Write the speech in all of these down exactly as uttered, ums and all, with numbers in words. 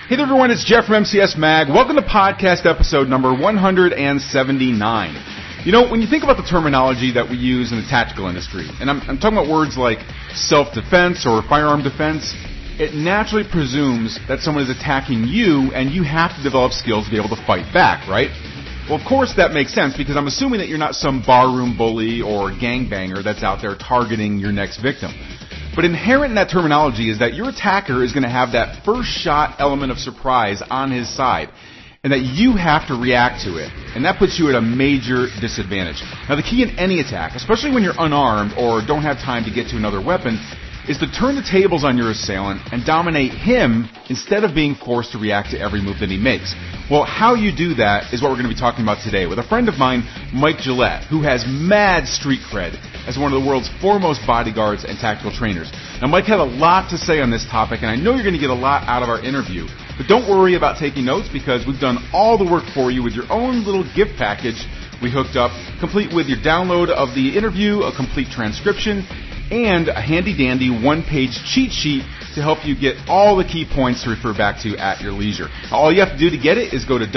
Hey there everyone, it's Jeff from M C S Mag. Welcome to podcast episode number one hundred seventy-nine. You know, when you think about the terminology that we use in the tactical industry, and I'm, I'm talking about words like self-defense or firearm defense, it naturally presumes that someone is attacking you and you have to develop skills to be able to fight back, right? Well, of course that makes sense because I'm assuming that you're not some barroom bully or gangbanger that's out there targeting your next victim. But inherent in that terminology is that your attacker is going to have that first shot element of surprise on his side, and that you have to react to it. And that puts you at a major disadvantage. Now, the key in any attack, especially when you're unarmed or don't have time to get to another weapon, is to turn the tables on your assailant and dominate him instead of being forced to react to every move that he makes. Well, how you do that is what we're going to be talking about today with a friend of mine, Mike Gillette, who has mad street cred as one of the world's foremost bodyguards and tactical trainers. Now, Mike had a lot to say on this topic, and I know you're going to get a lot out of our interview. But don't worry about taking notes because we've done all the work for you with your own little gift package we hooked up, complete with your download of the interview, a complete transcription, and a handy-dandy one-page cheat sheet to help you get all the key points to refer back to at your leisure. All you have to do to get it is go to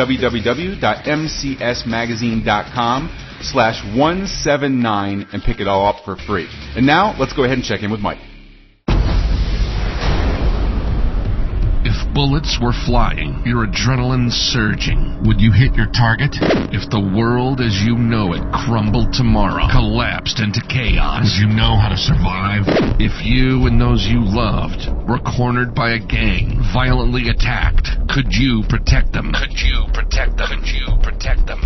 www.mcsmagazine.com slash 179 and pick it all up for free. And now, let's go ahead and check in with Mike. If bullets were flying, your adrenaline surging, would you hit your target? If the world as you know it crumbled tomorrow, collapsed into chaos, would you know how to survive? If you and those you loved were cornered by a gang, violently attacked, could you protect them? Could you protect them? Could you protect them?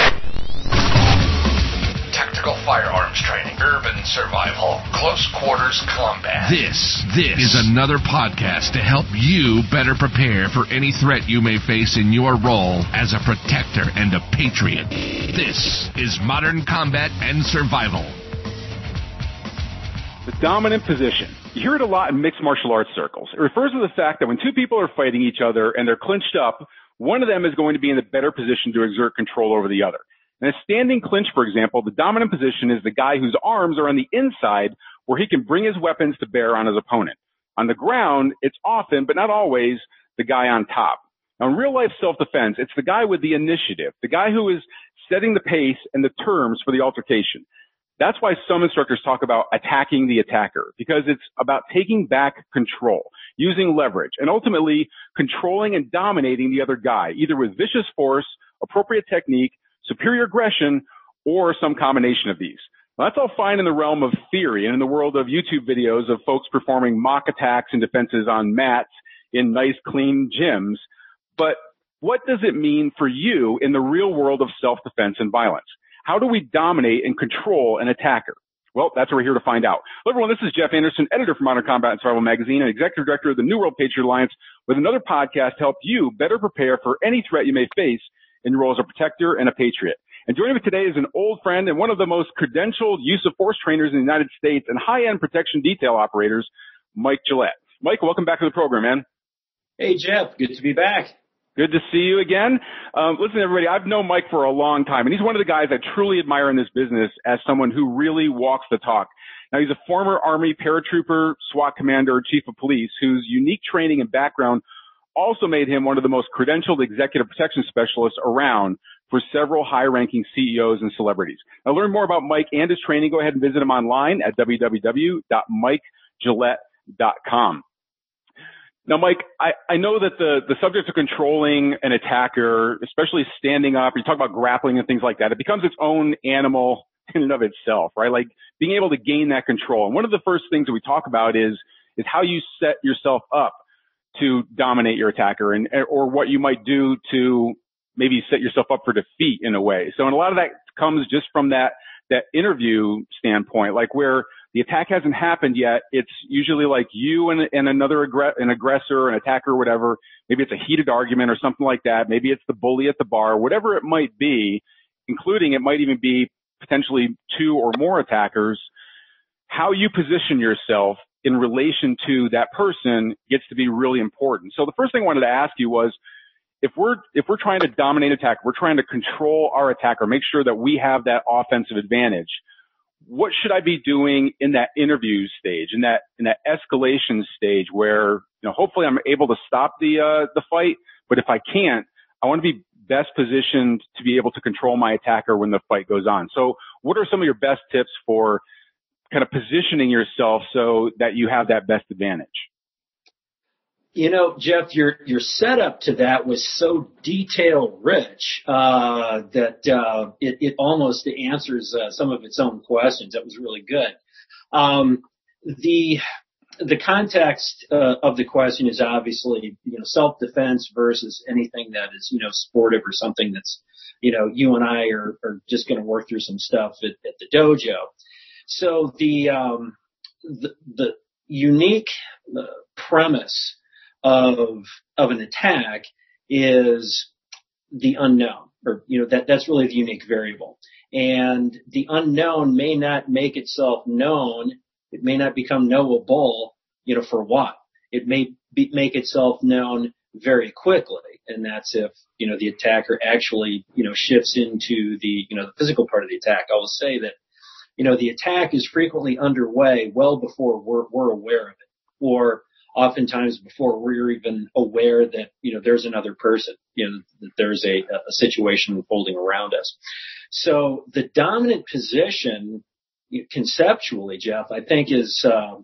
Tactical firearms training, urban survival, close quarters combat. This, this is another podcast to help you better prepare for any threat you may face in your role as a protector and a patriot. This is Modern Combat and Survival. The dominant position. You hear it a lot in mixed martial arts circles. It refers to the fact that when two people are fighting each other and they're clinched up, one of them is going to be in a better position to exert control over the other. In a standing clinch, for example, the dominant position is the guy whose arms are on the inside where he can bring his weapons to bear on his opponent. On the ground, it's often, but not always, the guy on top. Now, in real-life self-defense, it's the guy with the initiative, the guy who is setting the pace and the terms for the altercation. That's why some instructors talk about attacking the attacker, because it's about taking back control, using leverage, and ultimately controlling and dominating the other guy, either with vicious force, appropriate technique, superior aggression, or some combination of these. Now, that's all fine in the realm of theory and in the world of YouTube videos of folks performing mock attacks and defenses on mats in nice, clean gyms. But what does it mean for you in the real world of self-defense and violence? How do we dominate and control an attacker? Well, that's what we're here to find out. Hello, everyone. This is Jeff Anderson, editor for Modern Combat and Survival Magazine and executive director of the New World Patriot Alliance, with another podcast to help you better prepare for any threat you may face in your role as a protector and a patriot. And joining me today is an old friend and one of the most credentialed use of force trainers in the United States and high-end protection detail operators, Mike Gillette. Mike, welcome back to the program, man. Hey, Jeff. Good to be back. Good to see you again. Um, listen, everybody, I've known Mike for a long time, and he's one of the guys I truly admire in this business as someone who really walks the talk. Now, he's a former Army paratrooper, SWAT commander, chief of police, whose unique training and background also made him one of the most credentialed executive protection specialists around for several high-ranking C E Os and celebrities. Now, learn more about Mike and his training. Go ahead and visit him online at w w w dot mike gillette dot com. Now, Mike, I, I know that the, the subject of controlling an attacker, especially standing up, you talk about grappling and things like that, it becomes its own animal in and of itself, right? Like being able to gain that control. And one of the first things that we talk about is, is how you set yourself up to dominate your attacker and, or what you might do to maybe set yourself up for defeat in a way. So, and a lot of that comes just from that, that interview standpoint, like where the attack hasn't happened yet. It's usually like you and, and another aggr- an aggressor, an attacker, or whatever. Maybe it's a heated argument or something like that. Maybe it's the bully at the bar, whatever it might be, including it might even be potentially two or more attackers. How you position yourself in relation to that person gets to be really important. So the first thing I wanted to ask you was, if we're, if we're trying to dominate attack, we're trying to control our attacker, make sure that we have that offensive advantage. What should I be doing in that interview stage, in that, in that escalation stage where you know, hopefully I'm able to stop the, uh, the fight. But if I can't, I want to be best positioned to be able to control my attacker when the fight goes on. So what are some of your best tips for kind of positioning yourself so that you have that best advantage? You know, Jeff, your your setup to that was so detail rich uh, that uh, it, it almost answers uh, some of its own questions. That was really good. Um, the the context uh, of the question is obviously, you know, self-defense versus anything that is, you know, sportive or something that's, you know, you and I are, are just going to work through some stuff at, at the dojo. So the um, the, the unique uh, premise of of an attack is the unknown, or you know that that's really the unique variable. And the unknown may not make itself known. It may not become knowable, you know, for what? It may be, make itself known very quickly, and that's if you know the attacker actually you know shifts into the you know the physical part of the attack. I will say that you know the attack is frequently underway well before we're we're aware of it, or oftentimes before we're even aware that, you know, there's another person, you know, that there's a, a situation unfolding around us. So the dominant position, conceptually, Jeff, I think is, um,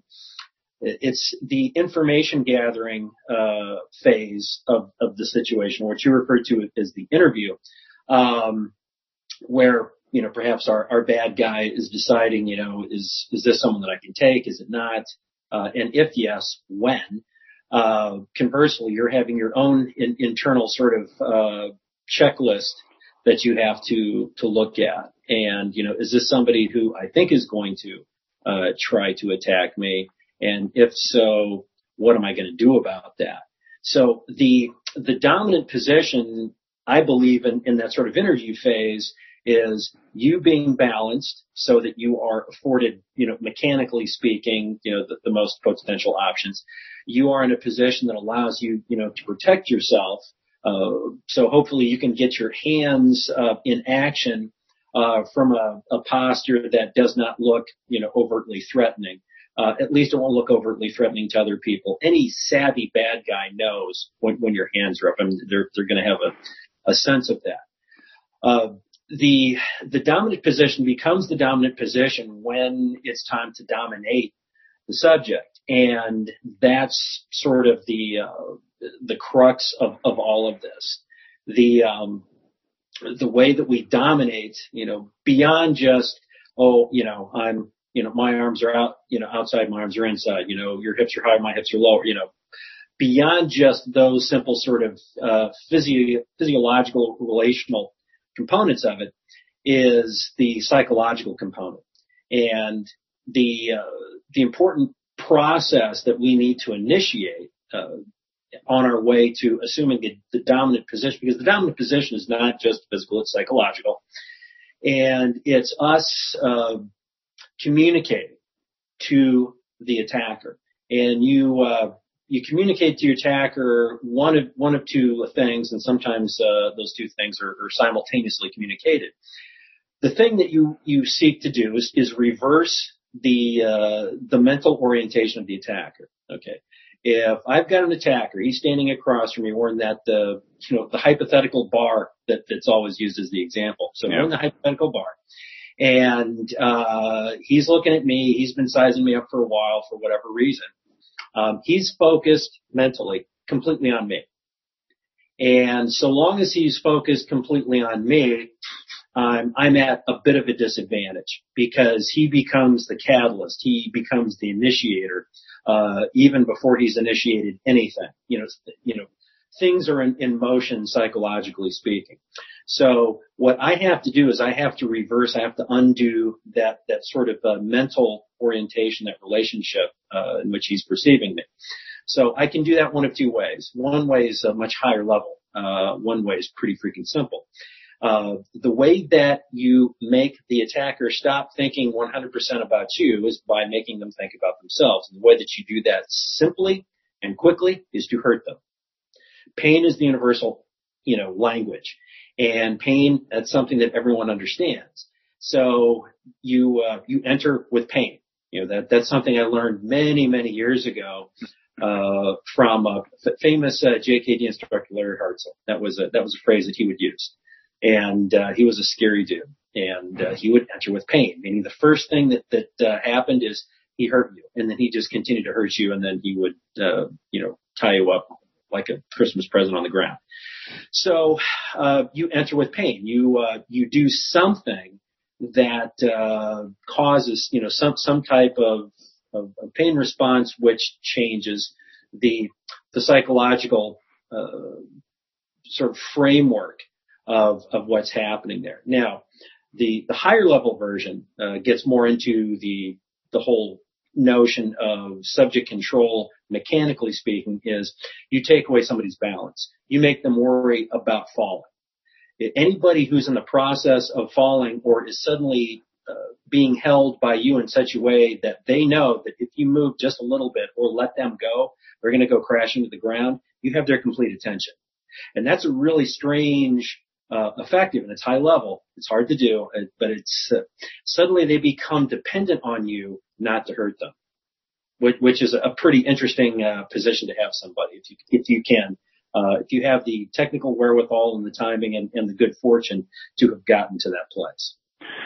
it's the information gathering, uh, phase of, of the situation, what you refer to as the interview, um, where, you know, perhaps our, our bad guy is deciding, you know, is, is this someone that I can take? Is it not? Uh, and if yes, when? Uh, conversely, you're having your own in, internal sort of uh, checklist that you have to to look at. And you know, is this somebody who I think is going to uh, try to attack me? And if so, what am I going to do about that? So the the dominant position, I believe, in, in that sort of interview phase is you being balanced so that you are afforded, you know, mechanically speaking, you know, the, the most potential options. You are in a position that allows you, you know, to protect yourself. Uh, so hopefully you can get your hands uh, in action uh, from a, a posture that does not look, you know, overtly threatening. Uh, at least it won't look overtly threatening to other people. Any savvy bad guy knows when, when your hands are up. I mean, they're they're going to have a, a sense of that. Uh, The the dominant position becomes the dominant position when it's time to dominate the subject, and that's sort of the uh, the crux of, of all of this. The um, the way that we dominate, you know, beyond just oh, you know, I'm you know my arms are out, you know, outside, my arms are inside, you know, your hips are high, my hips are lower, you know, beyond just those simple sort of uh, physio- physiological relational components of it is the psychological component, and the uh, the important process that we need to initiate uh, on our way to assuming the, the dominant position, because the dominant position is not just physical, it's psychological, and it's us uh, communicating to the attacker, and you. Uh, You communicate to your attacker one of one of two things, and sometimes uh, those two things are, are simultaneously communicated. The thing that you, you seek to do is, is reverse the uh, the mental orientation of the attacker. Okay, if I've got an attacker, he's standing across from me, we're in that uh, you know the hypothetical bar that, that's always used as the example. So yeah. We're in the hypothetical bar, and uh, he's looking at me. He's been sizing me up for a while for whatever reason. Um, he's focused mentally completely on me. And so long as he's focused completely on me, um, I'm at a bit of a disadvantage because he becomes the catalyst. He becomes the initiator, uh, even before he's initiated anything. You know, you know, things are in, in motion psychologically speaking. So what I have to do is I have to reverse, I have to undo that, that sort of uh, mental orientation, that relationship uh, in which he's perceiving me. So I can do that one of two ways. One way is a much higher level. Uh, one way is pretty freaking simple. Uh, the way that you make the attacker stop thinking one hundred percent about you is by making them think about themselves. And the way that you do that simply and quickly is to hurt them. Pain is the universal, you know, language. And pain, that's something that everyone understands. So you, uh, you enter with pain. You know, that, that's something I learned many, many years ago. uh, from a f- famous uh, J K D instructor, Larry Hartzell. That was a, that was a phrase that he would use. And uh, he was a scary dude. And uh, he would enter with pain, meaning the first thing that, that uh, happened is he hurt you. And then he just continued to hurt you. And then he would, uh, you know, tie you up like a Christmas present on the ground. So uh, you enter with pain. You uh, you do something that uh, causes, you know, some some type of, of, of pain response, which changes the the psychological uh, sort of framework of of what's happening there. Now, the the higher level version uh, gets more into the the whole notion of subject control. Mechanically speaking, is you take away somebody's balance. You make them worry about falling. Anybody who's in the process of falling or is suddenly uh, being held by you in such a way that they know that if you move just a little bit or let them go, they're going to go crashing to the ground, you have their complete attention. And that's a really strange uh, effective, and it's high level. It's hard to do, but it's uh, suddenly they become dependent on you not to hurt them. Which is a pretty interesting uh, position to have somebody if you if you can uh, if you have the technical wherewithal and the timing and, and the good fortune to have gotten to that place.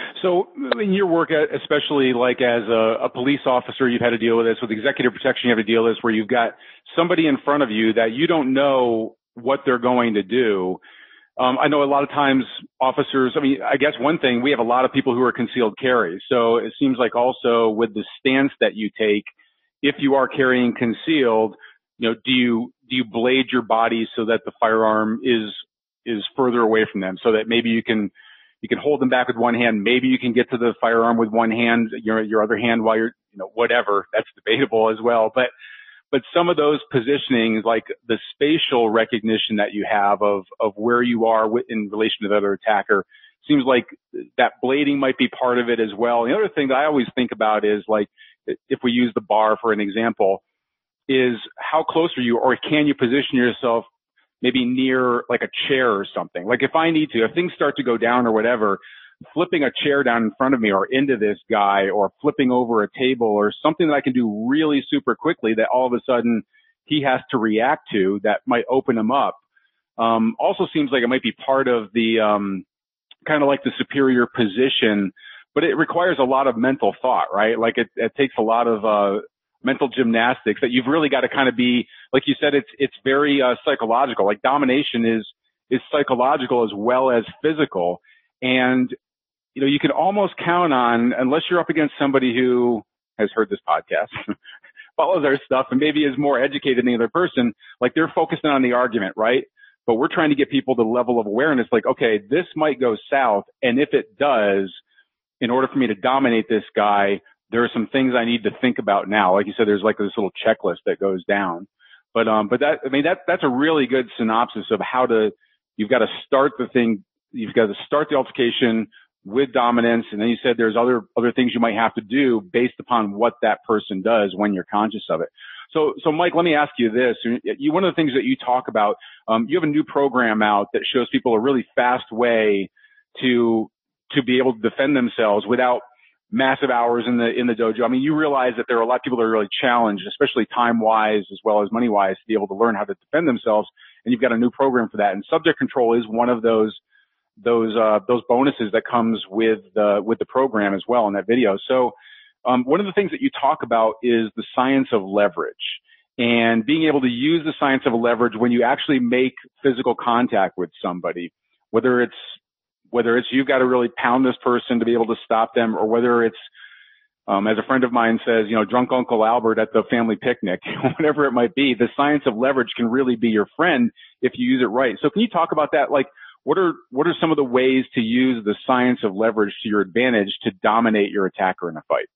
So in your work, especially like as a, a police officer, you've had to deal with this. With executive protection, you have to deal with this where you've got somebody in front of you that you don't know what they're going to do. Um, I know a lot of times officers, I mean, I guess one thing, we have a lot of people who are concealed carry. So it seems like also with the stance that you take, if you are carrying concealed, you know, do you, do you blade your body so that the firearm is, is further away from them so that maybe you can, you can hold them back with one hand. Maybe you can get to the firearm with one hand, your, your other hand while you're, you know, whatever. That's debatable as well. But, but some of those positionings, like the spatial recognition that you have of, of where you are in relation to the other attacker, seems like that blading might be part of it as well. The other thing that I always think about is like, if we use the bar for an example, is how close are you, or can you position yourself maybe near like a chair or something? Like if I need to, if things start to go down or whatever, flipping a chair down in front of me or into this guy or flipping over a table or something that I can do really super quickly that all of a sudden he has to react to that might open him up. Um, also seems like it might be part of the, um, kind of like the superior position, but it requires a lot of mental thought, right? Like it, it takes a lot of, uh, mental gymnastics that you've really got to kind of be, like you said, it's, it's very, uh, psychological. Like domination is, is psychological as well as physical. And, you know, you can almost count on, unless you're up against somebody who has heard this podcast, follows our stuff and maybe is more educated than the other person, like they're focusing on the argument, right? But we're trying to get people to the level of awareness, like, okay, this might go south. And if it does, in order for me to dominate this guy, there are some things I need to think about now. Like you said, there's like this little checklist that goes down. But, um, but that, I mean, that, that's a really good synopsis of how to, you've got to start the thing. You've got to start the altercation with dominance. And then you said there's other, other things you might have to do based upon what that person does when you're conscious of it. So, so Mike, let me ask you this. You, one of the things that you talk about, um, you have a new program out that shows people a really fast way to, to be able to defend themselves without massive hours in the, in the dojo. I mean, you realize that there are a lot of people that are really challenged, especially time wise as well as money wise, to be able to learn how to defend themselves. And you've got a new program for that. And subject control is one of those, those, uh, those bonuses that comes with the, with the program as well in that video. So, um, one of the things that you talk about is the science of leverage and being able to use the science of leverage when you actually make physical contact with somebody, whether it's, whether it's you've got to really pound this person to be able to stop them, or whether it's, um, as a friend of mine says, you know, drunk Uncle Albert at the family picnic, whatever it might be, the science of leverage can really be your friend if you use it right. So can you talk about that? Like, what are, what are some of the ways to use the science of leverage to your advantage to dominate your attacker in a fight?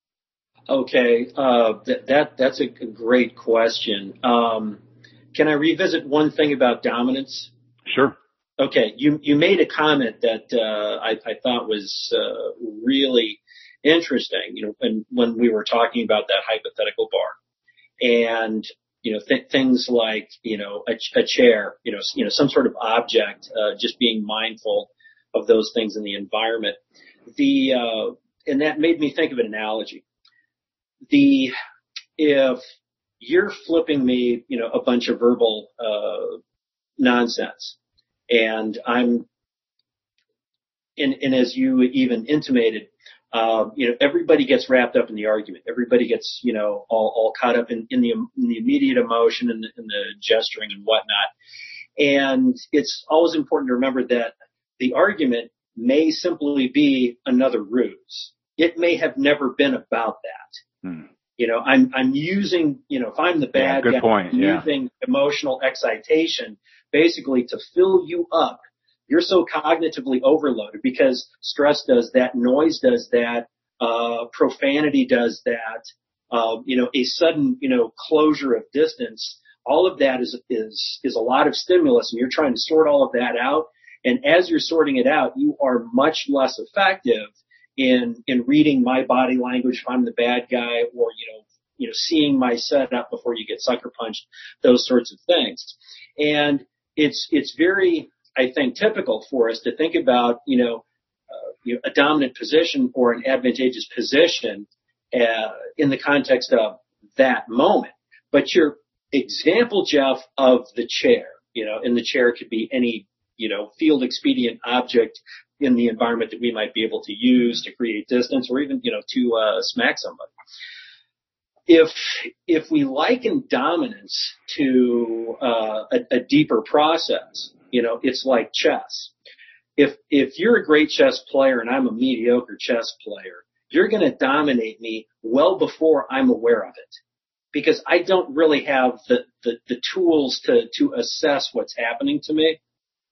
Okay. Uh, that, that, that's a great question. Um, can I revisit one thing about dominance? Sure. Okay, you you made a comment that uh, I, I thought was uh, really interesting. You know, when when we were talking about that hypothetical bar, and you know th- things like you know a, a chair, you know you know some sort of object, uh, just being mindful of those things in the environment. The uh, and that made me think of an analogy. The if you're flipping me, you know, a bunch of verbal, uh, nonsense. And I'm, and, and as you even intimated, um, you know, everybody gets wrapped up in the argument. Everybody gets, you know, all, all caught up in, in the, in the immediate emotion and the, and the gesturing and whatnot. And it's always important to remember that the argument may simply be another ruse. It may have never been about that. Hmm. You know, I'm, I'm using, you know, if I'm the bad yeah, good guy, point. I'm yeah. using emotional excitation basically to fill you up. You're so cognitively overloaded because stress does that, noise does that, uh, profanity does that, uh, you know, a sudden, you know, closure of distance. All of that is, is, is a lot of stimulus, and you're trying to sort all of that out. And as you're sorting it out, you are much less effective in, in reading my body language if I'm the bad guy, or, you know, you know, seeing my setup before you get sucker punched, those sorts of things. And it's, it's very, I think, typical for us to think about, you know, uh, you know, a dominant position or an advantageous position, uh, in the context of that moment. But your example, Jeff, of the chair, you know, and the chair could be any, you know, field expedient object in the environment that we might be able to use to create distance, or even, you know, to uh, smack somebody. If if we liken dominance to uh, a, a deeper process, you know, it's like chess. If if you're a great chess player and I'm a mediocre chess player, you're going to dominate me well before I'm aware of it, because I don't really have the the, the tools to to assess what's happening to me.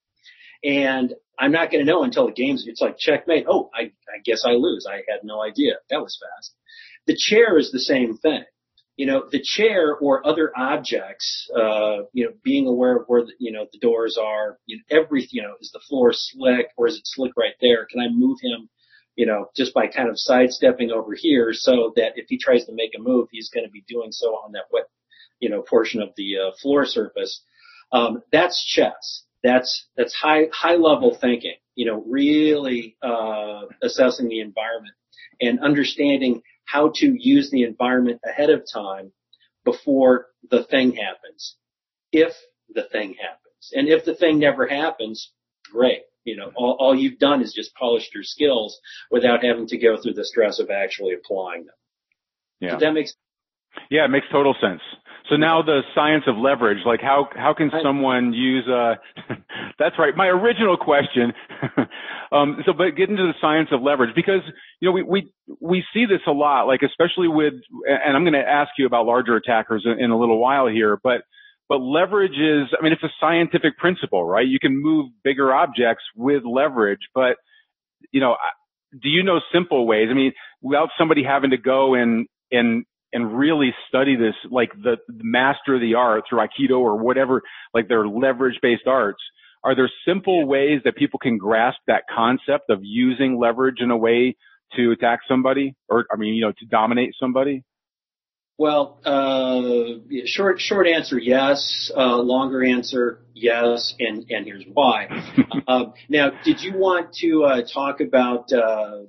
And I'm not going to know until the game's, it's like checkmate. Oh, I, I guess I lose. I had no idea. That was fast. The chair is the same thing. You know, the chair or other objects, uh, you know, being aware of where the, you know, the doors are, you know, everything, you know, is the floor slick or is it slick right there? Can I move him, you know, just by kind of sidestepping over here so that if he tries to make a move, he's going to be doing so on that wet, you know, portion of the uh, floor surface. Um, that's chess. That's, that's high, high level thinking, you know, really, uh, assessing the environment and understanding how to use the environment ahead of time before the thing happens. If the thing happens. And if the thing never happens, great. You know, all, all you've done is just polished your skills without having to go through the stress of actually applying them. Yeah. Does that make sense? Yeah, it makes total sense. So now the science of leverage, like how, how can someone use, uh, that's right, my original question. um, so, but get into the science of leverage, because, you know, we, we, we see this a lot, like especially with, and I'm going to ask you about larger attackers in, in a little while here, but, but leverage is, I mean, it's a scientific principle, right? You can move bigger objects with leverage, but, you know, do you know simple ways? I mean, without somebody having to go and, and, and really study this, like the, the master of the art through Aikido or whatever, like their leverage-based arts. Are there simple ways that people can grasp that concept of using leverage in a way to attack somebody, or, I mean, you know, to dominate somebody? Well, uh, short, short answer, yes. Uh, longer answer, yes. And, and here's why. uh, now, did you want to, uh, talk about, uh,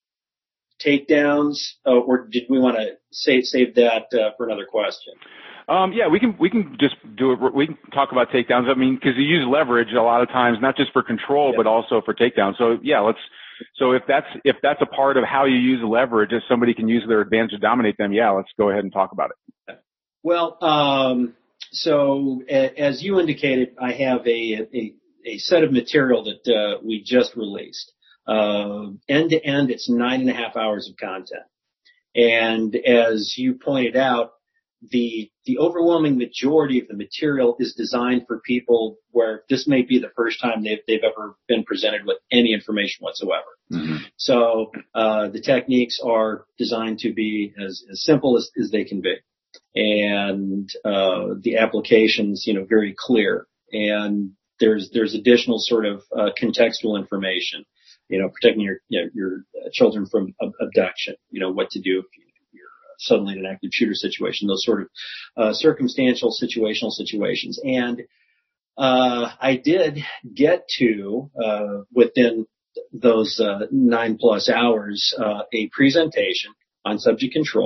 takedowns, uh, or did we want to save save that uh, for another question? Um, yeah, we can we can just do it. We can talk about takedowns. I mean, because you use leverage a lot of times, not just for control, yep. but also for takedowns. So yeah, let's. So if that's if that's a part of how you use leverage, if somebody can use their advantage to dominate them, yeah, let's go ahead and talk about it. Well, um, so a, as you indicated, I have a a, a set of material that uh, we just released. Uh, end to end, it's nine and a half hours of content. And as you pointed out, the, the overwhelming majority of the material is designed for people where this may be the first time they've, they've ever been presented with any information whatsoever. Mm-hmm. So, uh, the techniques are designed to be as, as simple as, as they can be. And, uh, the applications, you know, very clear. And there's, there's additional sort of, uh, contextual information. You know, protecting your, you know, your children from ab- abduction, you know, what to do if you're suddenly in an active shooter situation, those sort of, uh, circumstantial, situational situations. And, uh, I did get to, uh, within those, uh, nine plus hours, uh, a presentation on subject control,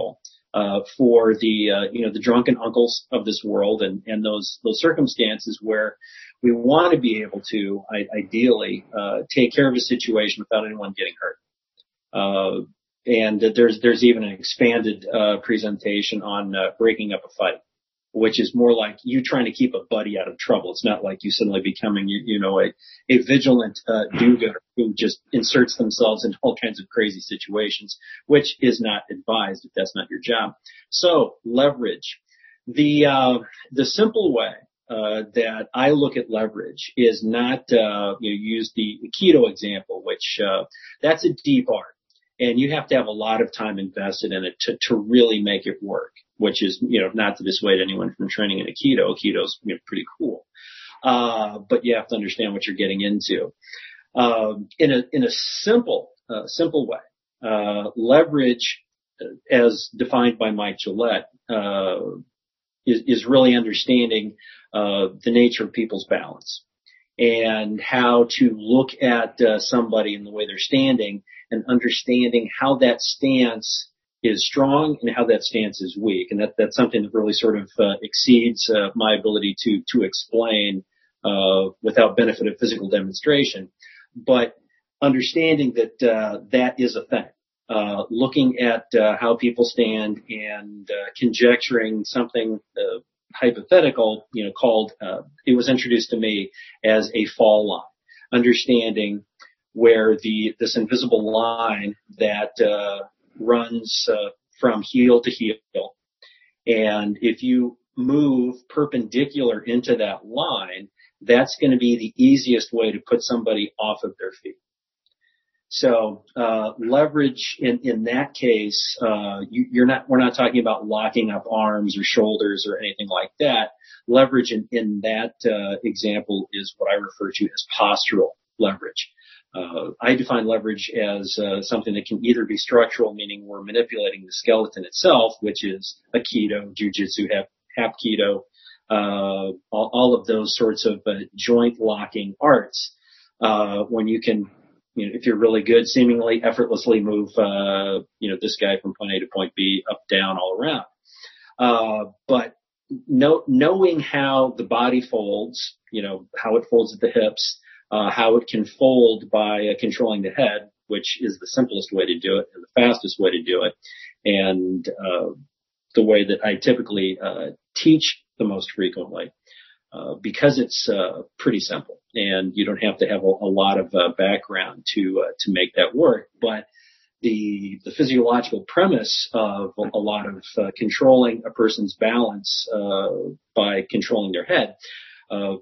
uh, for the, uh, you know, the drunken uncles of this world and, and those, those circumstances where we want to be able to, I, ideally, uh, take care of a situation without anyone getting hurt. Uh, and there's, there's even an expanded, uh, presentation on, uh, breaking up a fight, which is more like you trying to keep a buddy out of trouble. It's not like you suddenly becoming, you, you know, a, a vigilant, uh, do-gooder who just inserts themselves into all kinds of crazy situations, which is not advised if that's not your job. So leverage. The, uh, the simple way, uh, that I look at leverage is not, uh, you know, use the Aikido example, which, uh, that's a deep art. And you have to have a lot of time invested in it to, to really make it work, which is, you know, not to dissuade anyone from training in Aikido. Aikido's, you know, pretty cool. Uh, but you have to understand what you're getting into. Um, in a, in a simple, uh, simple way, uh, leverage, as defined by Mike Gillette, uh, is, is really understanding, uh, the nature of people's balance and how to look at, uh, somebody in the way they're standing and understanding how that stance is strong and how that stance is weak. And that, that's something that really sort of uh, exceeds uh, my ability to, to explain uh, without benefit of physical demonstration. But understanding that uh, that is a thing. Uh, looking at uh, how people stand and uh, conjecturing something uh, hypothetical, you know, called, uh, it was introduced to me as a fall line. Understanding where the this invisible line that uh, runs uh, from heel to heel, and if you move perpendicular into that line, that's going to be the easiest way to put somebody off of their feet. So uh, leverage in in that case, uh, you, you're not we're not talking about locking up arms or shoulders or anything like that. Leverage in in that uh, example is what I refer to as postural leverage. Uh, I define leverage as uh, something that can either be structural, meaning we're manipulating the skeleton itself, which is Aikido, Jiu-Jitsu, Hapkido, uh, all, all of those sorts of uh, joint locking arts. Uh, when you can, you know, if you're really good, seemingly effortlessly move, uh, you know, this guy from point A to point B, up, down, all around. Uh, but know, knowing how the body folds, you know, how it folds at the hips, Uh, how it can fold by uh, controlling the head, which is the simplest way to do it and the fastest way to do it. And, uh, the way that I typically, uh, teach the most frequently, uh, because it's, uh, pretty simple and you don't have to have a, a lot of, uh, background to, uh, to make that work. But the, the physiological premise of a, a lot of, uh, controlling a person's balance, uh, by controlling their head, uh,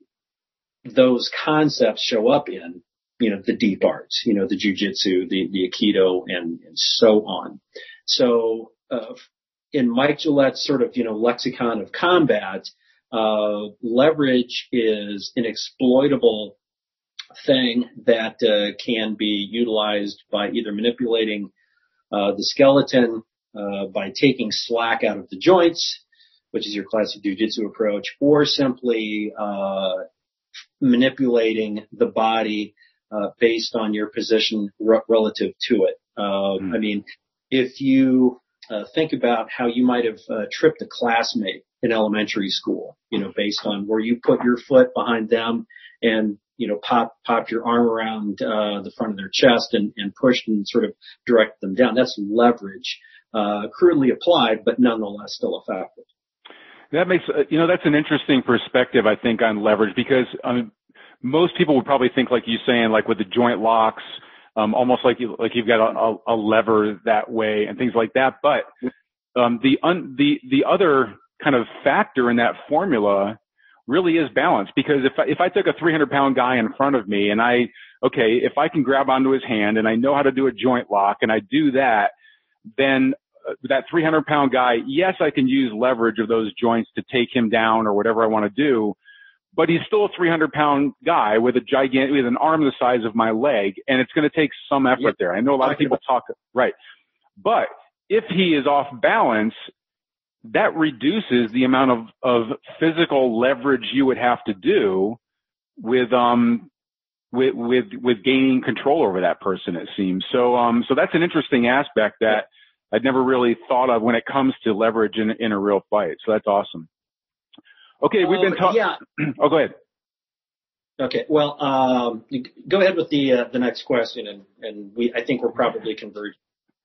those concepts show up in, you know, the deep arts, you know, the jujitsu, the, the Aikido, and, and so on. So, uh, in Mike Gillette's sort of, you know, lexicon of combat, uh, leverage is an exploitable thing that, uh, can be utilized by either manipulating, uh, the skeleton, uh, by taking slack out of the joints, which is your classic jujitsu approach, or simply, uh, manipulating the body uh, based on your position r- relative to it. Uh, mm. I mean, if you uh, think about how you might have uh, tripped a classmate in elementary school, you know, based on where you put your foot behind them and, you know, pop popped your arm around uh, the front of their chest and, and pushed and sort of directed them down. That's leverage, uh, crudely applied, but nonetheless still effective. That makes, you know, that's an interesting perspective, I think, on leverage because um, most people would probably think, like you saying, like with the joint locks, um, almost like you, like you've got a, a lever that way and things like that. But um, the un, the the other kind of factor in that formula really is balance because if I, if I took a three hundred pound guy in front of me and I, okay, if I can grab onto his hand and I know how to do a joint lock and I do that, then that three hundred pound guy, yes, I can use leverage of those joints to take him down or whatever I want to do, but he's still a three hundred pound guy with a gigantic, with an arm the size of my leg, and it's going to take some effort yep. there. I know a lot of people talk, right. But if he is off balance, that reduces the amount of, of physical leverage you would have to do with, um, with, with, with gaining control over that person, it seems. So, um, so that's an interesting aspect that, I'd never really thought of when it comes to leverage in, in a real fight. So that's awesome. Okay, we've been talking. Yeah. Oh, go ahead. Okay. Well, um, go ahead with the uh, the next question, and, and we I think we're probably converging.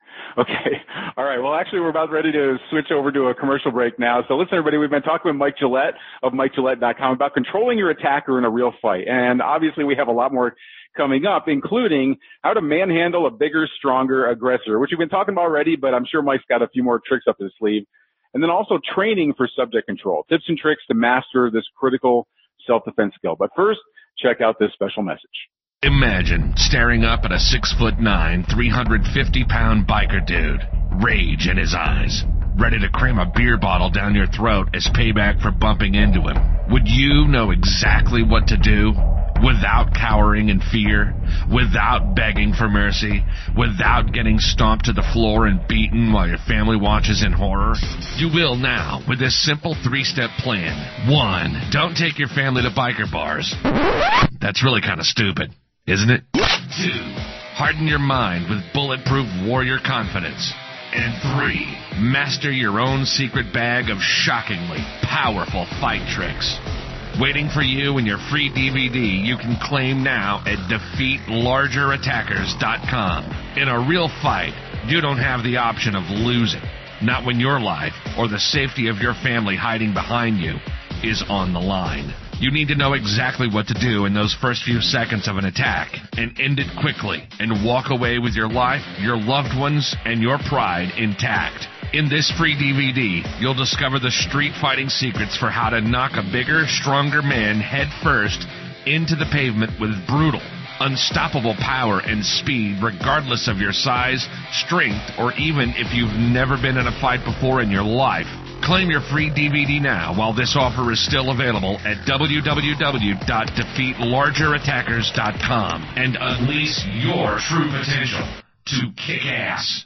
Okay. All right. Well, actually, we're about ready to switch over to a commercial break now. So listen, everybody, we've been talking with Mike Gillette of Mike Gillette dot com about controlling your attacker in a real fight. And obviously, we have a lot more coming up, including how to manhandle a bigger, stronger aggressor, which we've been talking about already, but I'm sure Mike's got a few more tricks up his sleeve. And then also training for subject control, tips and tricks to master this critical self-defense skill. But first, check out this special message. Imagine staring up at a six foot nine, three hundred fifty pound biker dude, rage in his eyes, ready to cram a beer bottle down your throat as payback for bumping into him. Would you know exactly what to do? Without cowering in fear, without begging for mercy, without getting stomped to the floor and beaten while your family watches in horror? You will now with this simple three-step plan. One, don't take your family to biker bars. That's really kind of stupid, isn't it? Two, harden your mind with bulletproof warrior confidence. And three, master your own secret bag of shockingly powerful fight tricks. Waiting for you in your free D V D you can claim now at defeat larger attackers dot com. In a real fight, you don't have the option of losing. Not when your life or the safety of your family hiding behind you is on the line. You need to know exactly what to do in those first few seconds of an attack and end it quickly and walk away with your life, your loved ones, and your pride intact. In this free D V D, you'll discover the street fighting secrets for how to knock a bigger, stronger man head first into the pavement with brutal, unstoppable power and speed regardless of your size, strength, or even if you've never been in a fight before in your life. Claim your free D V D now while this offer is still available at w w w dot defeat larger attackers dot com and unleash your true potential to kick ass.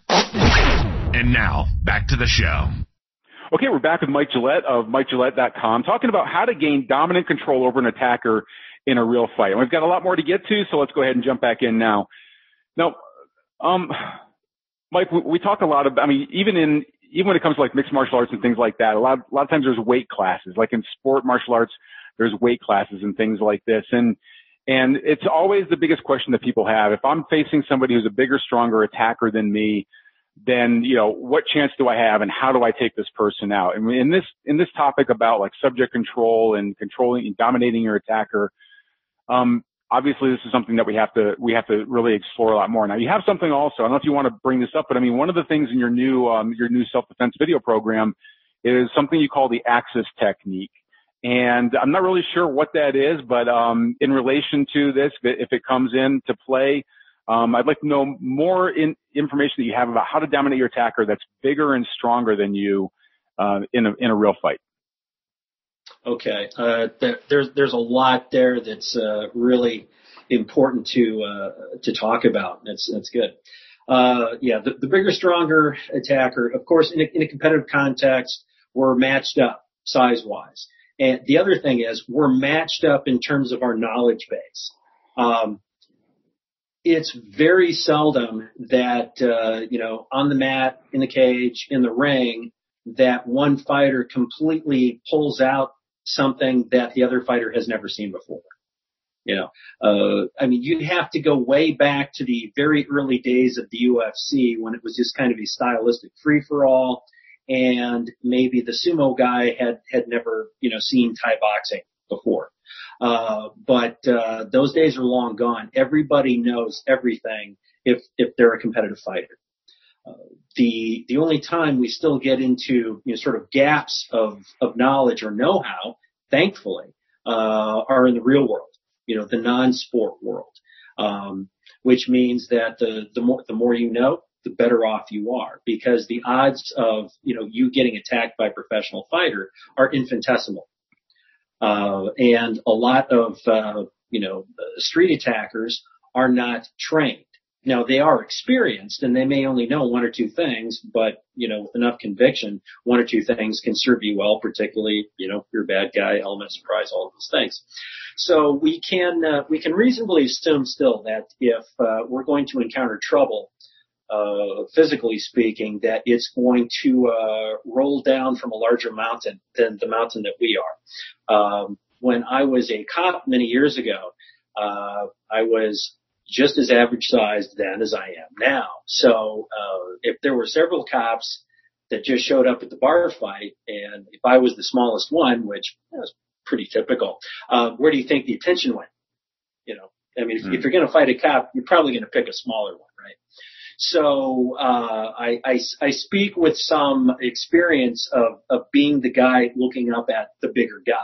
And now, back to the show. Okay, we're back with Mike Gillette of Mike Gillette dot com talking about how to gain dominant control over an attacker in a real fight. And we've got a lot more to get to, so let's go ahead and jump back in now. Now, um, Mike, we, we talk a lot about, I mean, even in, even when it comes to like mixed martial arts and things like that, a lot, a lot of times there's weight classes. Like in sport martial arts, there's weight classes and things like this. And, and it's always the biggest question that people have. If I'm facing somebody who's a bigger, stronger attacker than me, then, you know, what chance do I have and how do I take this person out? And in this, in this topic about like subject control and controlling and dominating your attacker, um, obviously this is something that we have to, we have to really explore a lot more. Now you have something also, I don't know if you want to bring this up, but I mean, one of the things in your new, um, your new self-defense video program is something you call the Axis technique. And I'm not really sure what that is, but, um, in relation to this, if it comes into play, Um, I'd like to know more in, information that you have about how to dominate your attacker that's bigger and stronger than you uh, in a in a real fight. Okay, uh, there, there's there's a lot there that's uh, really important to uh, to talk about. That's that's good. Uh, yeah, the, the bigger, stronger attacker. Of course, in a, in a competitive context, we're matched up size-wise, and the other thing is we're matched up in terms of our knowledge base. Um, It's very seldom that, uh, you know, on the mat, in the cage, in the ring, that one fighter completely pulls out something that the other fighter has never seen before. You know, uh, I mean, you'd have to go way back to the very early days of the U F C when it was just kind of a stylistic free-for-all, and maybe the sumo guy had, had never, you know, seen Thai boxing before. Uh, but, uh, those days are long gone. Everybody knows everything if, if they're a competitive fighter. Uh, the, the only time we still get into, you know, sort of gaps of, of knowledge or know-how, thankfully, uh, are in the real world, you know, the non-sport world. Um, which means that the, the more, the more you know, the better off you are, because the odds of, you know, you getting attacked by a professional fighter are infinitesimal. Uh, and a lot of, uh, you know, street attackers are not trained. Now, they are experienced and they may only know one or two things, but, you know, with enough conviction, one or two things can serve you well, particularly, you know, you're a bad guy, element of surprise, all of those things. So we can, uh, we can reasonably assume still that if, uh, we're going to encounter trouble, uh, physically speaking, that it's going to uh, roll down from a larger mountain than the mountain that we are. Um, when I was a cop many years ago, uh, I was just as average sized then as I am now. So uh, if there were several cops that just showed up at the bar fight, and if I was the smallest one, which was pretty typical, uh, where do you think the attention went? You know, I mean, if, mm. if you're going to fight a cop, you're probably going to pick a smaller one, right? So uh, I, I, I speak with some experience of, of being the guy looking up at the bigger guy.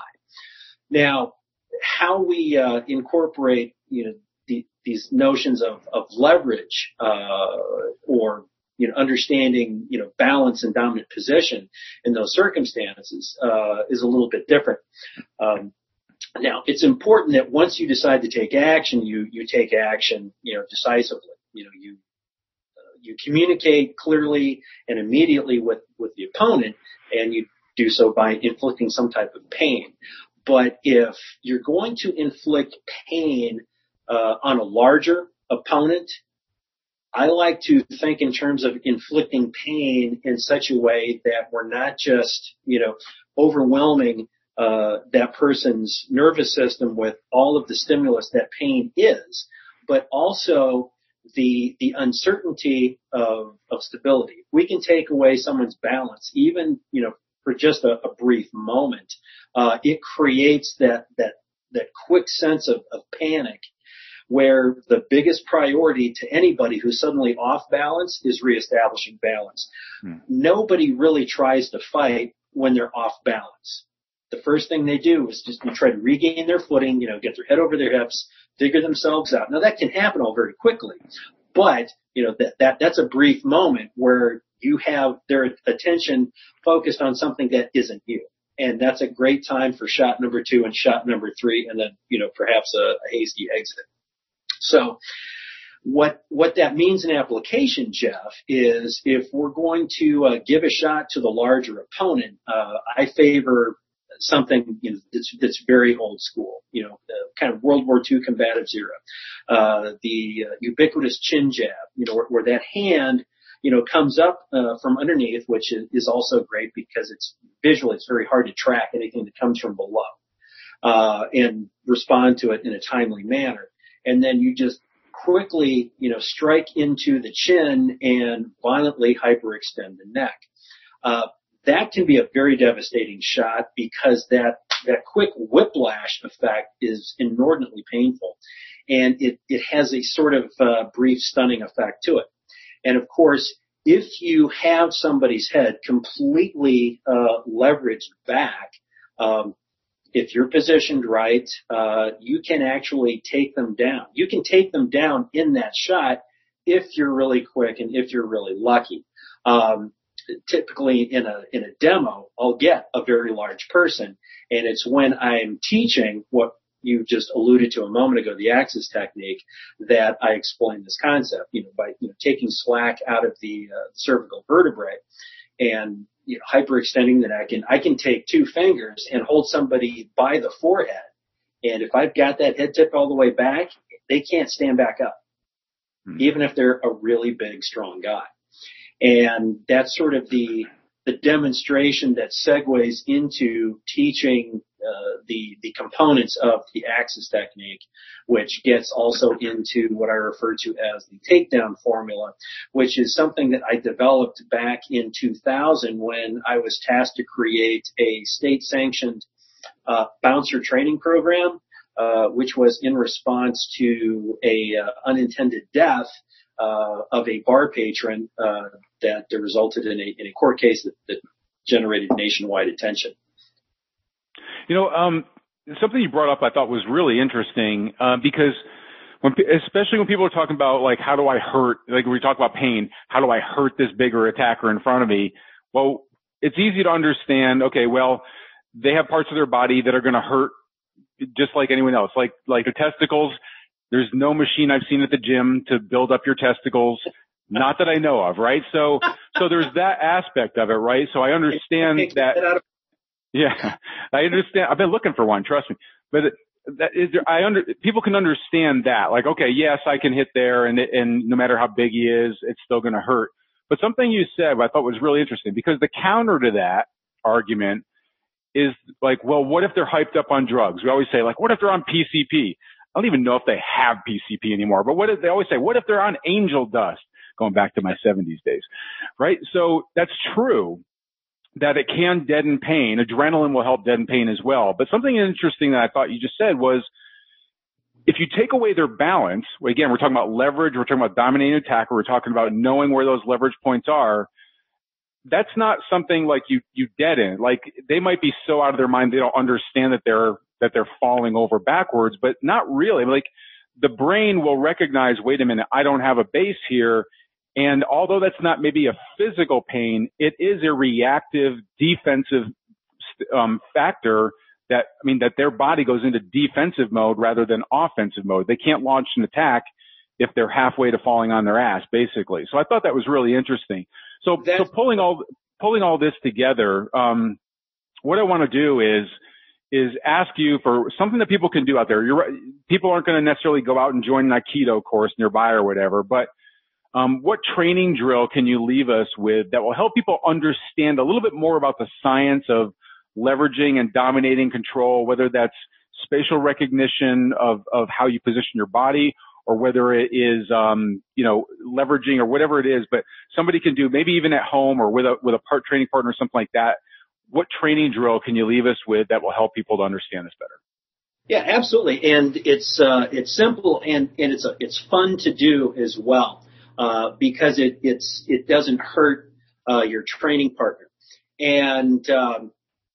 Now, how we uh, incorporate, you know, the, these notions of, of leverage uh, or you know, understanding, you know, balance and dominant position in those circumstances, uh, is a little bit different. Um, now it's important that once you decide to take action, you, you take action, you know, decisively. You know, you, uh, you communicate clearly and immediately with, with the opponent, and you do so by inflicting some type of pain. But if you're going to inflict pain, uh, on a larger opponent, I like to think in terms of inflicting pain in such a way that we're not just, you know, overwhelming uh, that person's nervous system with all of the stimulus that pain is, but also the the uncertainty of, of stability. We can take away someone's balance, even, you know, for just a, a brief moment. Uh, it creates that that that quick sense of, of panic, where the biggest priority to anybody who's suddenly off balance is reestablishing balance. Hmm. Nobody really tries to fight when they're off balance. The first thing they do is just try to regain their footing, you know, get their head over their hips, figure themselves out. Now that can happen all very quickly, but you know, that, that, that's a brief moment where you have their attention focused on something that isn't you. And that's a great time for shot number two and shot number three, and then, you know, perhaps a, a hasty exit. So what, what that means in application, Jeff, is if we're going to uh, give a shot to the larger opponent, uh, I favor something, you know, that's, that's very old school, you know, uh, kind of World War Two combative era, uh, the uh, ubiquitous chin jab, you know, where, where that hand, you know, comes up uh, from underneath, which is, is also great because it's visually, it's very hard to track anything that comes from below, uh, and respond to it in a timely manner. And then you just quickly, you know, strike into the chin and violently hyperextend the neck. Uh, that can be a very devastating shot because that, that quick whiplash effect is inordinately painful. And it, it has a sort of uh, brief stunning effect to it. And of course, if you have somebody's head completely uh, leveraged back, um, if you're positioned right, uh, you can actually take them down. You can take them down in that shot if you're really quick and if you're really lucky. Um, typically in a, in a demo, I'll get a very large person, and it's when I'm teaching what you just alluded to a moment ago, the axis technique, that I explain this concept, you know, by, you know, taking slack out of the uh, cervical vertebrae and, you know, hyperextending the neck. And I can take two fingers and hold somebody by the forehead. And if I've got that head tip all the way back, they can't stand back up, mm-hmm. even if they're a really big, strong guy. And that's sort of the, the demonstration that segues into teaching uh, the the components of the axis technique, which gets also into what I refer to as the takedown formula, which is something that I developed back in two thousand when I was tasked to create a state-sanctioned uh, bouncer training program, uh, which was in response to a uh, unintended death uh, of a bar patron uh, that resulted in a, in a court case that, that generated nationwide attention. You know, um, something you brought up I thought was really interesting, uh, because when, especially when people are talking about, like, how do I hurt, like when we talk about pain, how do I hurt this bigger attacker in front of me? Well, it's easy to understand, okay, well, they have parts of their body that are going to hurt just like anyone else. Like, like the testicles, there's no machine I've seen at the gym to build up your testicles. Not that I know of, right? So, so there's that aspect of it, right? So I understand that. Yeah, I understand. I've been looking for one, trust me. But that is, I under, people can understand that. Like, okay, yes, I can hit there, and and no matter how big he is, it's still going to hurt. But something you said I thought was really interesting, because the counter to that argument is like, well, what if they're hyped up on drugs? We always say, like, what if they're on P C P? I don't even know if they have P C P anymore, but what if they always say, what if they're on angel dust? Going back to my seventies days, right? So that's true that it can deaden pain. Adrenaline will help deaden pain as well. But something interesting that I thought you just said was, if you take away their balance, again, we're talking about leverage, we're talking about dominating attacker, we're talking about knowing where those leverage points are. That's not something like you, you deaden. Like, they might be so out of their mind, they don't understand that they're, that they're falling over backwards, but not really. Like, the brain will recognize, wait a minute, I don't have a base here. And although that's not maybe a physical pain, it is a reactive defensive um, factor that, I mean, that their body goes into defensive mode rather than offensive mode. They can't launch an attack if they're halfway to falling on their ass, basically. So I thought that was really interesting. So, so pulling all, pulling all this together, um, what I want to do is, is ask you for something that people can do out there. You're, people aren't going to necessarily go out and join an Aikido course nearby or whatever, but um, what training drill can you leave us with that will help people understand a little bit more about the science of leveraging and dominating control, whether that's spatial recognition of, of how you position your body, or whether it is, um, you know, leveraging or whatever it is, but somebody can do maybe even at home or with a, with a part training partner or something like that. What training drill can you leave us with that will help people to understand this better? Yeah, absolutely. And it's, uh, it's simple and, and it's, a, it's fun to do as well, uh, because it, it's, it doesn't hurt, uh, your training partner. And, um,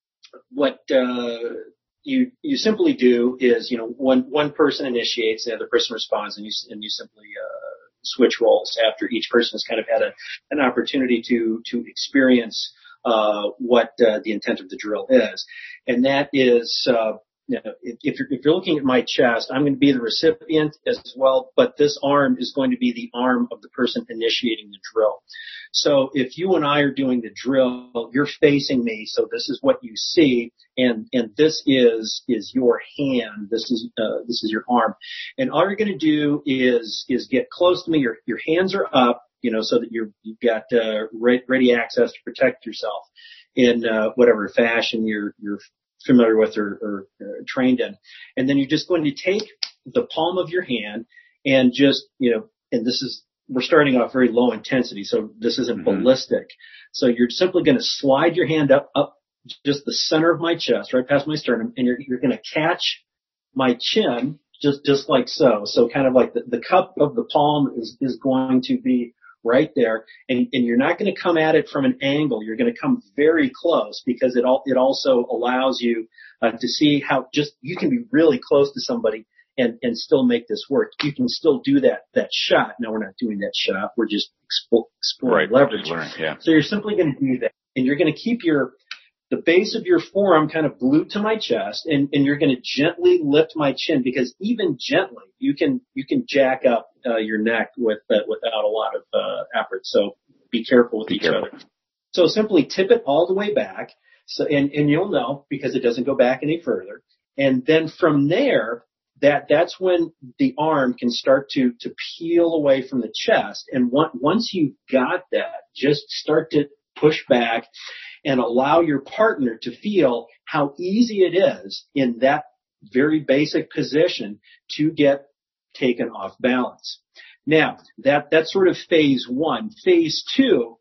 what, uh, you, you simply do is, you know, one, one person initiates, the other person responds, and you, and you simply, uh, switch roles after each person has kind of had a, an opportunity to, to experience, uh, what, uh, the intent of the drill is. And that is, uh, you know, if, if you're, if you're looking at my chest, I'm going to be the recipient as well, but this arm is going to be the arm of the person initiating the drill. So if you and I are doing the drill, you're facing me, so this is what you see, and, and this is, is your hand, this is, uh, this is your arm. And all you're going to do is, is get close to me, your, your hands are up, you know, so that you're, you've got, uh, ready access to protect yourself in, uh, whatever fashion you're, you're familiar with or, or uh, trained in. And then you're just going to take the palm of your hand and just, you know, and this is, we're starting off very low intensity, so this isn't mm-hmm. ballistic. So you're simply going to slide your hand up, up just the center of my chest, right past my sternum, and you're, you're going to catch my chin just, just like so. So kind of like the, the cup of the palm is, is going to be right there, and, and you're not going to come at it from an angle. You're going to come very close, because it all, it also allows you uh, to see how just you can be really close to somebody and, and still make this work. You can still do that, that shot. Now, we're not doing that shot. We're just expo- exploring right. leverage. Learning, yeah. So you're simply going to do that, and you're going to keep your, the base of your forearm kind of glued to my chest, and, and you're going to gently lift my chin, because even gently, you can, you can jack up uh, your neck with, uh, without a lot of uh, effort. So be careful with be each careful. other. So simply tip it all the way back. So, and, and you'll know, because it doesn't go back any further. And then from there, that, that's when the arm can start to, to peel away from the chest. And one, once you've got that, just start to push back and allow your partner to feel how easy it is in that very basic position to get taken off balance. Now, that, that's sort of phase one. Phase two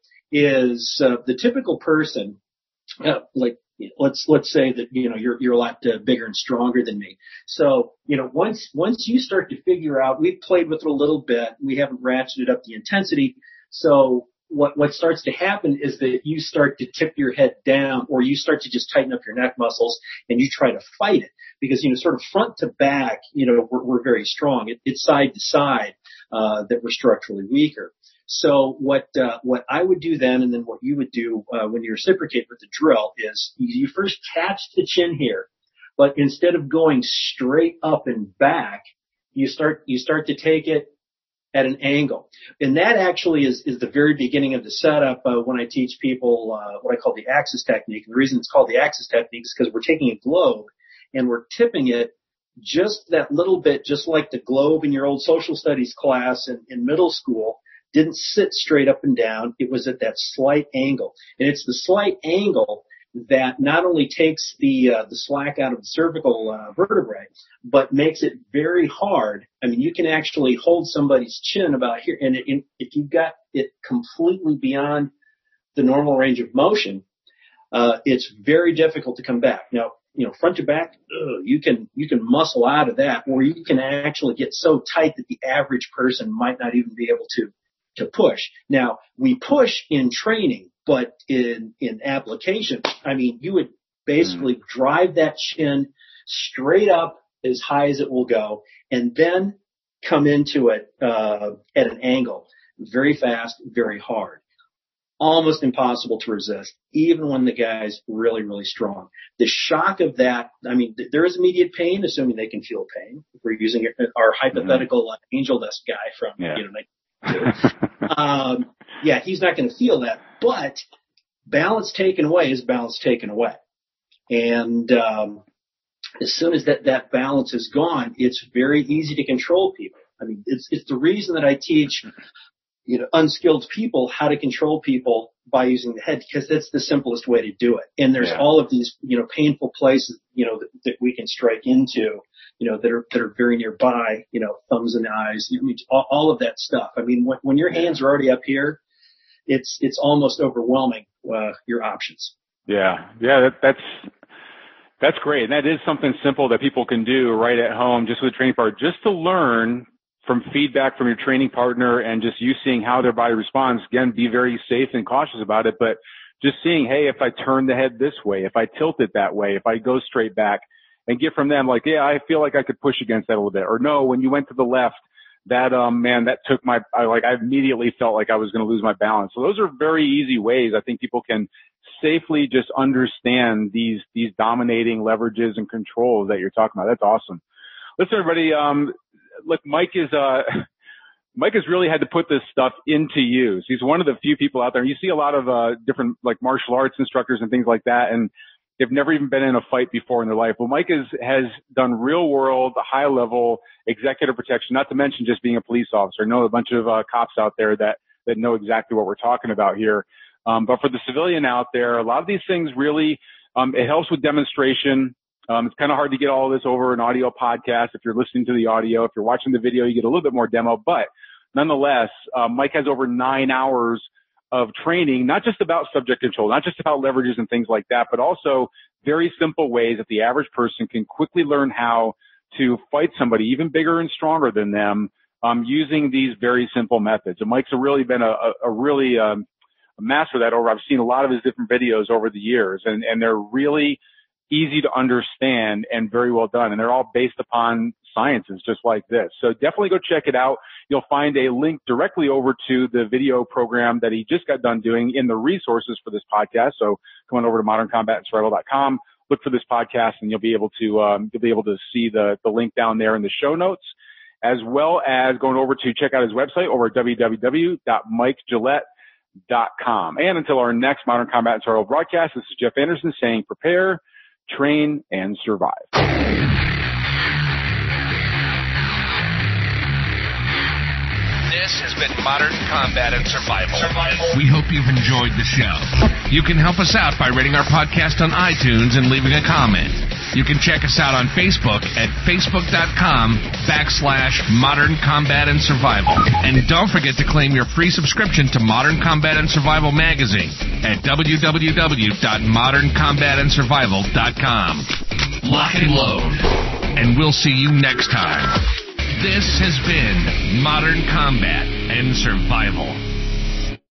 is uh, the typical person, uh, like, let's, let's say that, you know, you're, you're a lot uh, bigger and stronger than me. So, you know, once, once you start to figure out, we've played with it a little bit, we haven't ratcheted up the intensity. So what, what starts to happen is that you start to tip your head down, or you start to just tighten up your neck muscles and you try to fight it, because, you know, sort of front to back, you know, we're, we're very strong. It, it's side to side, uh, that we're structurally weaker. So what, uh, what I would do then, and then what you would do, uh, when you reciprocate with the drill, is you first catch the chin here, but instead of going straight up and back, you start, you start to take it at an angle. And that actually is, is the very beginning of the setup, uh, when I teach people, uh, what I call the axis technique. And the reason it's called the axis technique is because we're taking a globe and we're tipping it just that little bit, just like the globe in your old social studies class in, in middle school, didn't sit straight up and down. It was at that slight angle. And it's the slight angle that not only takes the uh, the slack out of the cervical uh, vertebrae, but makes it very hard. I mean, you can actually hold somebody's chin about here, and it, in, if you've got it completely beyond the normal range of motion, uh, it's very difficult to come back. Now, you know, front to back, ugh, you can you can muscle out of that, or you can actually get so tight that the average person might not even be able to to push. Now, we push in training. But in, in application, I mean, you would basically mm. drive that chin straight up as high as it will go and then come into it, uh, at an angle very fast, very hard. Almost impossible to resist, even when the guy's really, really strong. The shock of that, I mean, th- there is immediate pain, assuming they can feel pain. If we're using our hypothetical mm. uh, angel dust guy from, yeah. you know, um, yeah, he's not going to feel that, but balance taken away is balance taken away. And, um, as soon as that, that balance is gone, it's very easy to control people. I mean, it's, it's the reason that I teach, you know, unskilled people how to control people by using the head, because that's the simplest way to do it. And there's yeah. all of these, you know, painful places, you know, that, that we can strike into, you know, that are, that are very nearby, you know, thumbs and eyes, I mean, all, all of that stuff. I mean, when, when your hands are already up here, it's, it's almost overwhelming, uh, your options. Yeah. Yeah. That, that's, that's great. And that is something simple that people can do right at home, just with a training partner, just to learn from feedback from your training partner and just you seeing how their body responds. Again, be very safe and cautious about it, but just seeing, hey, if I turn the head this way, if I tilt it that way, if I go straight back, and get from them like, yeah, I feel like I could push against that a little bit. Or no, when you went to the left, that, um, man, that took my, I like, I immediately felt like I was going to lose my balance. So those are very easy ways I think people can safely just understand these, these dominating leverages and controls that you're talking about. That's awesome. Listen, everybody, um, look, Mike is, uh, Mike has really had to put this stuff into use. He's one of the few people out there. You see a lot of, uh, different like martial arts instructors and things like that. And they've never even been in a fight before in their life. Well, Mike is, has done real world, high level executive protection, not to mention just being a police officer. I know a bunch of uh, cops out there that, that know exactly what we're talking about here. Um, but for the civilian out there, a lot of these things really, um, it helps with demonstration. Um, it's kind of hard to get all of this over an audio podcast. If you're listening to the audio, if you're watching the video, you get a little bit more demo, but nonetheless, uh, Mike has over nine hours of training, not just about subject control, not just about leverages and things like that, but also very simple ways that the average person can quickly learn how to fight somebody even bigger and stronger than them, um, using these very simple methods. And Mike's really been a, a, a really, um, a master of that over. I've seen a lot of his different videos over the years, and, and they're really easy to understand and very well done. And they're all based upon sciences just like this. So definitely go check it out. You'll find a link directly over to the video program that he just got done doing in the resources for this podcast. So come on over to modern combat and survival dot com, look for this podcast, and you'll be able to, um, you'll be able to see the, the link down there in the show notes, as well as going over to check out his website over at w w w dot mike gillette dot com. And until our next Modern Combat and Survival broadcast, this is Jeff Anderson saying prepare, train, and survive. This has been Modern Combat and Survival. Survival. We hope you've enjoyed the show. You can help us out by rating our podcast on iTunes and leaving a comment. You can check us out on Facebook at facebook.com backslash Modern Combat and Survival. And don't forget to claim your free subscription to Modern Combat and Survival magazine at w w w dot modern combat and survival dot com. Lock and load. And we'll see you next time. This has been Modern Combat and Survival.